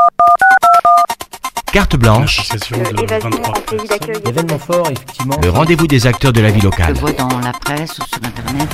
Carte blanche, Événement fort, effectivement. le rendez-vous des acteurs de la vie locale. Je vois dans la presse ou sur Internet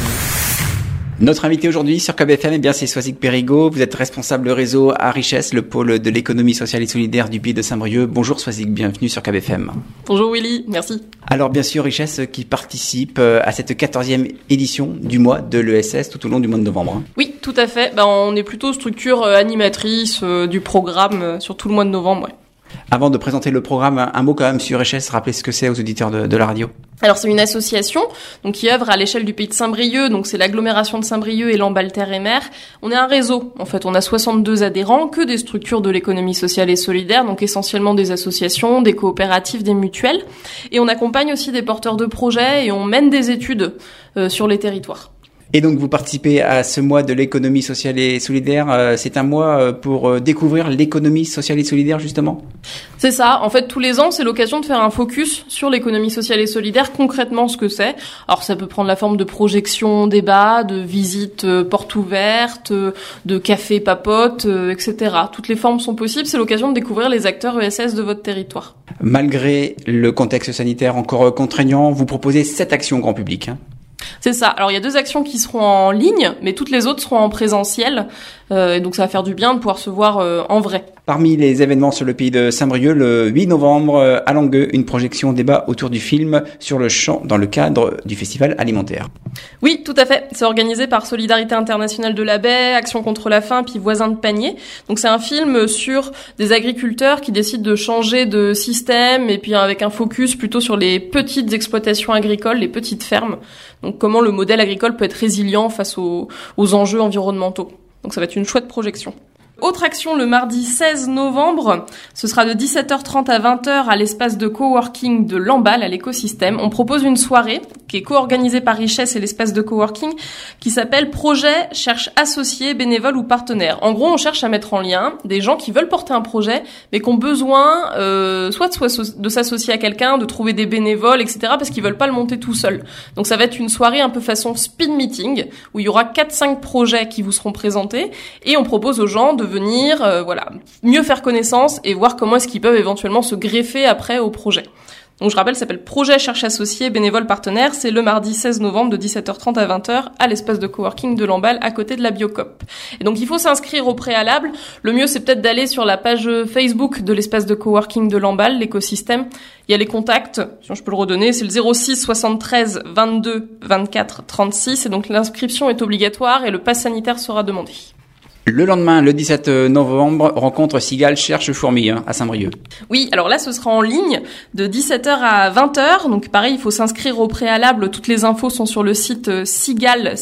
Notre invité aujourd'hui sur KBFM, eh bien, c'est Soisig Périgaud. Vous êtes responsable réseau à Richesse, le pôle de l'économie sociale et solidaire du Puy de Saint-Brieuc. Bonjour Soisig, bienvenue sur KBFM. Bonjour Willy, merci. Alors bien sûr, Richesse qui participe à cette 14e édition du mois de l'ESS tout au long du mois de novembre. Oui, tout à fait. On est plutôt structure animatrice du programme sur tout le mois de novembre. Ouais. Avant de présenter le programme, un mot quand même sur Richesse, rappelez ce que c'est aux auditeurs de la radio. Alors c'est une association qui œuvre à l'échelle du Pays de Saint-Brieuc, donc c'est l'agglomération de Saint-Brieuc et Lamballe Terre et Mer. On est un réseau, en fait, on a 62 adhérents, que des structures de l'économie sociale et solidaire, donc essentiellement des associations, des coopératives, des mutuelles. Et on accompagne aussi des porteurs de projets et on mène des études sur les territoires. Et donc vous participez à ce mois de l'économie sociale et solidaire. C'est un mois pour découvrir l'économie sociale et solidaire justement. C'est ça. En fait, tous les ans, c'est l'occasion de faire un focus sur l'économie sociale et solidaire, concrètement ce que c'est. Alors ça peut prendre la forme de projections, débats, de visites portes ouvertes, de cafés papotes, etc. Toutes les formes sont possibles. C'est l'occasion de découvrir les acteurs ESS de votre territoire. Malgré le contexte sanitaire encore contraignant, vous proposez 7 actions grand public. C'est ça. Alors il y a 2 actions qui seront en ligne, mais toutes les autres seront en présentiel. Et donc ça va faire du bien de pouvoir se voir en vrai. Parmi les événements sur le Pays de Saint-Brieuc, le 8 novembre à Langueux, une projection débat autour du film Sur le champ dans le cadre du festival alimentaire. Oui, tout à fait. C'est organisé par Solidarité Internationale de la Baie, Action contre la faim, puis Voisins de panier. Donc c'est un film sur des agriculteurs qui décident de changer de système et puis avec un focus plutôt sur les petites exploitations agricoles, les petites fermes. Donc comment le modèle agricole peut être résilient face aux enjeux environnementaux. Donc ça va être une chouette projection. Autre action le mardi 16 novembre, ce sera de 17h30 à 20h à l'espace de coworking de Lamballe à l'écosystème. On propose une soirée qui est co-organisée par Richesse et l'espace de coworking qui s'appelle Projet cherche associés, bénévoles ou partenaires. En gros, on cherche à mettre en lien des gens qui veulent porter un projet mais qui ont besoin soit de s'associer à quelqu'un, de trouver des bénévoles, etc. parce qu'ils veulent pas le monter tout seul. Donc ça va être une soirée un peu façon speed meeting où il y aura 4-5 projets qui vous seront présentés et on propose aux gens de venir mieux faire connaissance et voir comment est-ce qu'ils peuvent éventuellement se greffer après au projet. Donc je rappelle, ça s'appelle Projet cherche associés, bénévoles partenaires. C'est le mardi 16 novembre de 17h30 à 20h à l'espace de coworking de Lamballe à côté de la Biocop. Et donc il faut s'inscrire au préalable. Le mieux c'est peut-être d'aller sur la page Facebook de l'espace de coworking de Lamballe, l'écosystème. Il y a les contacts, si je peux le redonner, c'est le 06 73 22 24 36 et donc l'inscription est obligatoire et le pass sanitaire sera demandé. Le lendemain, le 17 novembre, rencontre Cigale cherche fourmis à Saint-Brieuc. Oui, alors là, ce sera en ligne de 17h à 20h. Donc pareil, il faut s'inscrire au préalable. Toutes les infos sont sur le site cigales,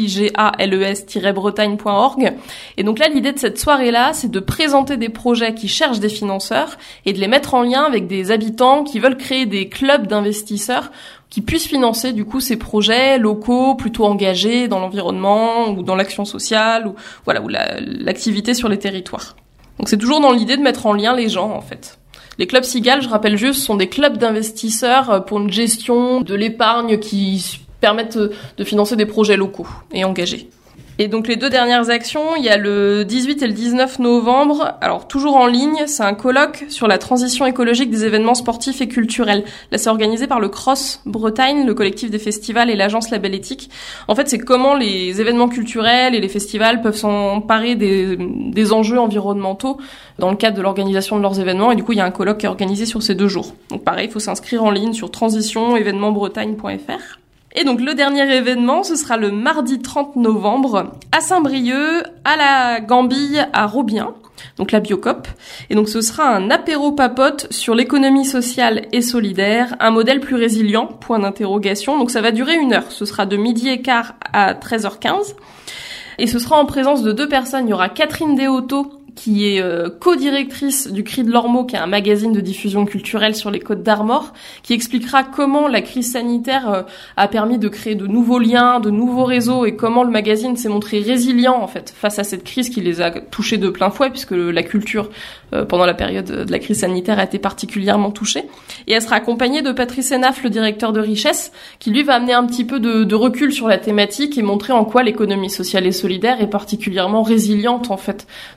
cigales-bretagne.org. Et donc là, l'idée de cette soirée-là, c'est de présenter des projets qui cherchent des financeurs et de les mettre en lien avec des habitants qui veulent créer des clubs d'investisseurs qui puissent financer du coup ces projets locaux plutôt engagés dans l'environnement ou dans l'action sociale ou l'activité sur les territoires. Donc c'est toujours dans l'idée de mettre en lien les gens en fait. Les clubs Cigales, je rappelle juste, sont des clubs d'investisseurs pour une gestion de l'épargne qui permettent de financer des projets locaux et engagés. Et donc les 2 dernières actions, il y a le 18 et le 19 novembre, alors toujours en ligne, c'est un colloque sur la transition écologique des événements sportifs et culturels. Là c'est organisé par le Cross Bretagne, le collectif des festivals et l'agence Label Éthique. En fait c'est comment les événements culturels et les festivals peuvent s'emparer des enjeux environnementaux dans le cadre de l'organisation de leurs événements et du coup il y a un colloque qui est organisé sur ces 2 jours. Donc pareil, il faut s'inscrire en ligne sur transition-événementbretagne.fr. Et donc le dernier événement, ce sera le mardi 30 novembre à Saint-Brieuc, à la Gambille, à Robien, donc la Biocop. Et donc ce sera un apéro papote sur l'économie sociale et solidaire, un modèle plus résilient, point d'interrogation. Donc ça va durer 1 heure, ce sera de 12h15 à 13h15. Et ce sera en présence de 2 personnes, il y aura Catherine Desautos, qui est co-directrice du Cri de l'Ormeau, qui est un magazine de diffusion culturelle sur les Côtes d'Armor, qui expliquera comment la crise sanitaire a permis de créer de nouveaux liens, de nouveaux réseaux, et comment le magazine s'est montré résilient en fait face à cette crise qui les a touchés de plein fouet, puisque la culture pendant la période de la crise sanitaire a été particulièrement touchée. Et elle sera accompagnée de Patrice Enaf, le directeur de Richesse, qui lui va amener un petit peu de recul sur la thématique et montrer en quoi l'économie sociale et solidaire est particulièrement résiliente en fait dans des périodes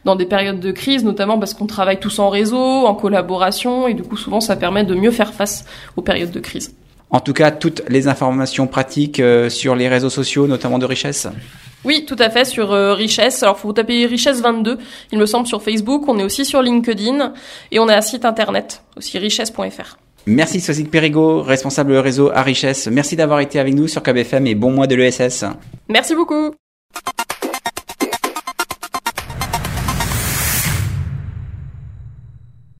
période de crise, notamment parce qu'on travaille tous en réseau, en collaboration, et du coup souvent ça permet de mieux faire face aux périodes de crise. En tout cas, toutes les informations pratiques sur les réseaux sociaux, notamment de Richesse. Oui, tout à fait, sur Richesse. Alors, faut taper Richesse 22, il me semble, sur Facebook. On est aussi sur LinkedIn et on a un site internet, aussi richesse.fr. Merci Soisic Périgaud, responsable réseau à Richesse. Merci d'avoir été avec nous sur KBFM et bon mois de l'ESS. Merci beaucoup.